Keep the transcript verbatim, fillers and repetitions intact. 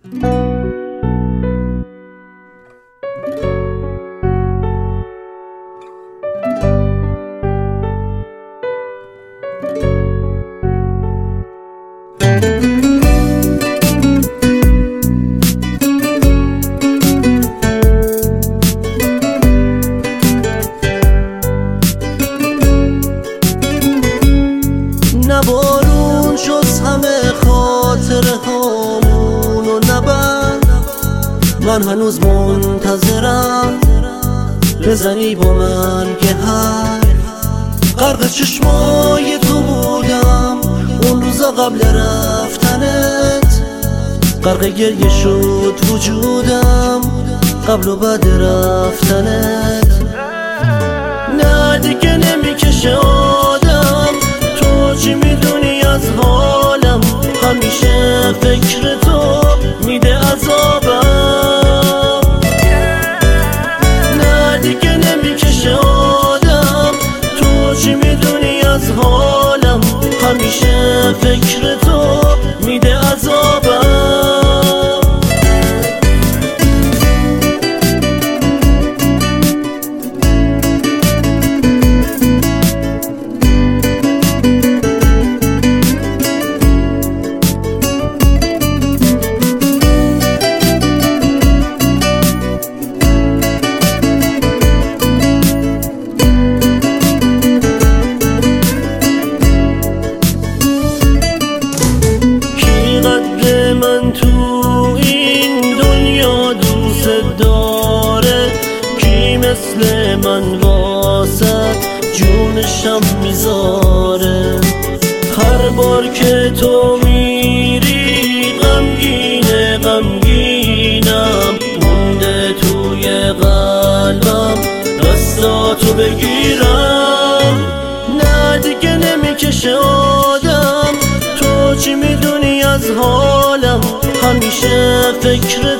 نه بارون جز همه خاطره هامونو نبند، من هنوز منتظرم بزنی با من که هر غرق چشمای تو بودم اون روزا قبل رفتنت، غرق گریه شد وجودم قبل و بعد رفتنت. نه دیگه نمیکشه آدم، تو چی میدونی از حالم، همیشه فکر تو میده عذابم. نه دیگه نمیکشه آدم، تو چی میدونی از حالم، همیشه فکر تو میده عذابم. من تو این دنیا دوست داره، کی مثل من واسه جونشم میذاره. هر بار که تو میری غمگینه غمگینم، مونده توی قلبم دستاتو بگیرم. نه دیگه نمیکشه آدم، تو چی میدونی از حالم، همیشه فکر